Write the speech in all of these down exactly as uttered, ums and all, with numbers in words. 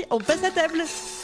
on passe à table.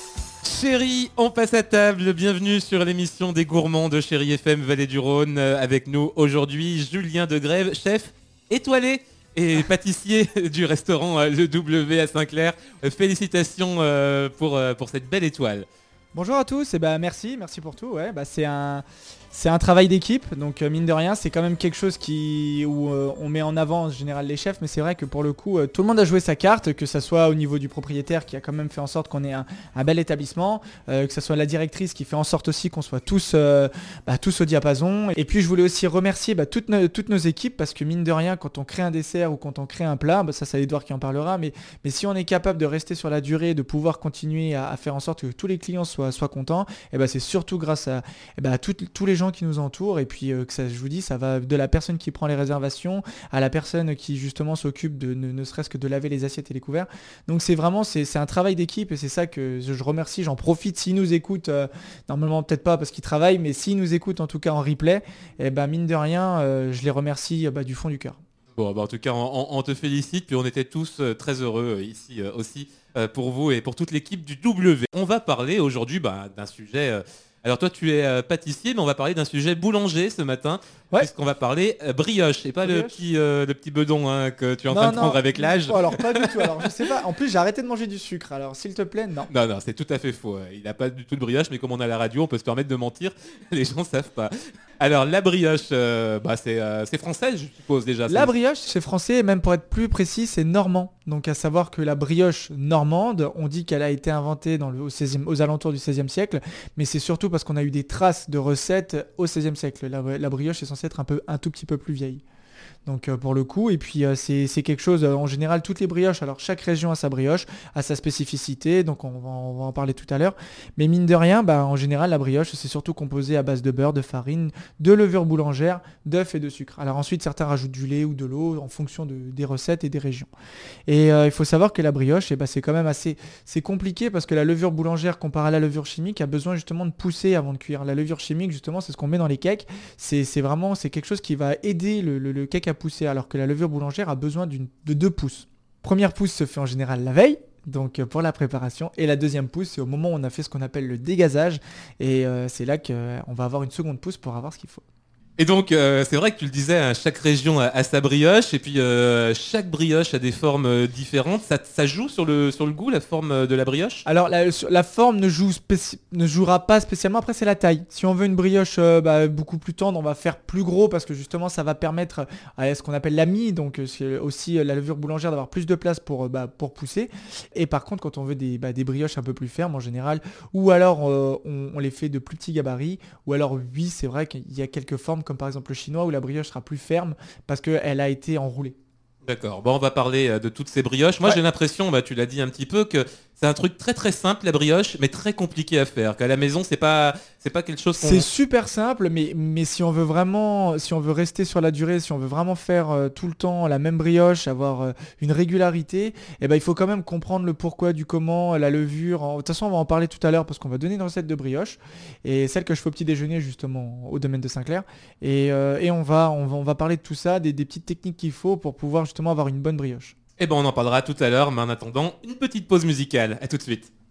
Chérie, on passe à table. Bienvenue sur l'émission des gourmands de Chérie F M Vallée du Rhône. Avec nous aujourd'hui, Julien Degrève, chef étoilé et pâtissier du restaurant Le W à Saint-Clair. Félicitations pour, pour cette belle étoile. Bonjour à tous, et bah merci, merci pour tout. Ouais, bah c'est un, c'est un travail d'équipe, donc euh, mine de rien, c'est quand même quelque chose qui, où euh, on met en avant en général les chefs, mais c'est vrai que pour le coup, euh, tout le monde a joué sa carte, que ça soit au niveau du propriétaire qui a quand même fait en sorte qu'on ait un, un bel établissement, euh, que ça soit la directrice qui fait en sorte aussi qu'on soit tous, euh, bah, tous au diapason. Et puis je voulais aussi remercier bah, toutes, nos, toutes nos équipes, parce que mine de rien, quand on crée un dessert ou quand on crée un plat, bah, ça c'est Edouard qui en parlera, mais, mais si on est capable de rester sur la durée, de pouvoir continuer à, à faire en sorte que tous les clients soient soit content, et ben c'est surtout grâce à, et ben à tout, tous les gens qui nous entourent, et puis euh, que ça, je vous dis, ça va de la personne qui prend les réservations à la personne qui justement s'occupe de ne, ne serait-ce que de laver les assiettes et les couverts. Donc c'est vraiment c'est, c'est un travail d'équipe, et c'est ça que je remercie. J'en profite s'ils nous écoutent, euh, normalement peut-être pas parce qu'ils travaillent, mais s'ils nous écoutent en tout cas en replay, et ben mine de rien, euh, je les remercie bah, du fond du cœur. Bon, bah en tout cas, on, on te félicite, puis on était tous euh, très heureux euh, ici euh, aussi euh, pour vous et pour toute l'équipe du W. On va parler aujourd'hui bah, d'un sujet... Euh, alors toi, tu es euh, pâtissier, mais on va parler d'un sujet boulanger ce matin, ouais. Puisqu'on va parler euh, brioche, et pas brioche. le petit euh, le petit bedon hein, que tu es en non, train de non. prendre avec l'âge. Oh, alors pas du tout, alors je sais pas, en plus j'ai arrêté de manger du sucre, alors s'il te plaît, non. Non, non, c'est tout à fait faux, il n'a pas du tout de brioche, mais comme on a la radio, on peut se permettre de mentir, les gens savent pas. Alors la brioche, euh, bah, c'est, euh, c'est français je suppose déjà. La c'est... brioche c'est français, et même pour être plus précis c'est normand. Donc à savoir que la brioche normande, on dit qu'elle a été inventée dans le, au seizième, aux alentours du seizième siècle, mais c'est surtout parce qu'on a eu des traces de recettes au seizième siècle. La, la brioche est censée être un, peu, un tout petit peu plus vieille. Donc euh, pour le coup, et puis euh, c'est, c'est quelque chose, euh, en général toutes les brioches, alors chaque région a sa brioche, a sa spécificité, donc on va, on va en parler tout à l'heure, mais mine de rien, bah, en général la brioche c'est surtout composé à base de beurre, de farine, de levure boulangère, d'œufs et de sucre. Alors ensuite certains rajoutent du lait ou de l'eau en fonction de, des recettes et des régions. Et euh, il faut savoir que la brioche, eh bah, c'est quand même assez c'est compliqué parce que la levure boulangère comparée à la levure chimique a besoin justement de pousser avant de cuire. La levure chimique justement c'est ce qu'on met dans les cakes, c'est, c'est vraiment c'est quelque chose qui va aider le, le, le cake à pousser, alors que la levure boulangère a besoin d'une, de deux pousses. Première pousse se fait en général la veille, donc pour la préparation, et la deuxième pousse c'est au moment où on a fait ce qu'on appelle le dégazage, et euh, c'est là qu'on va avoir une seconde pousse pour avoir ce qu'il faut. Et donc euh, c'est vrai que tu le disais, hein, chaque région a, a sa brioche, et puis euh, chaque brioche a des formes euh, différentes. Ça, ça joue sur le, sur le goût, la forme de la brioche ? Alors la, la forme ne, joue spéci- ne jouera pas spécialement, après c'est la taille. Si on veut une brioche euh, bah, beaucoup plus tendre, on va faire plus gros parce que justement ça va permettre à ce qu'on appelle la mie, donc c'est aussi la levure boulangère d'avoir plus de place pour, bah, pour pousser. Et par contre quand on veut des, bah, des brioches un peu plus fermes en général, ou alors euh, on, on les fait de plus petits gabarits, ou alors oui c'est vrai qu'il y a quelques formes comme par exemple le chinois où la brioche sera plus ferme parce qu'elle a été enroulée. D'accord, bon on va parler de toutes ces brioches. Moi ouais. J'ai l'impression, bah, tu l'as dit un petit peu, que c'est un truc très très simple la brioche, mais très compliqué à faire. Qu'à la maison c'est pas c'est pas quelque chose qu'on... C'est super simple, mais mais si on veut vraiment, si on veut rester sur la durée, si on veut vraiment faire euh, tout le temps la même brioche, avoir euh, une régularité, eh ben il faut quand même comprendre le pourquoi du comment, la levure. En... De toute façon on va en parler tout à l'heure parce qu'on va donner une recette de brioche et celle que je fais au petit déjeuner justement au domaine de Saint-Clair, et euh, et on va on va on va parler de tout ça, des, des petites techniques qu'il faut pour pouvoir justement avoir une bonne brioche. Eh ben on en parlera tout à l'heure, mais en attendant, une petite pause musicale. À tout de suite.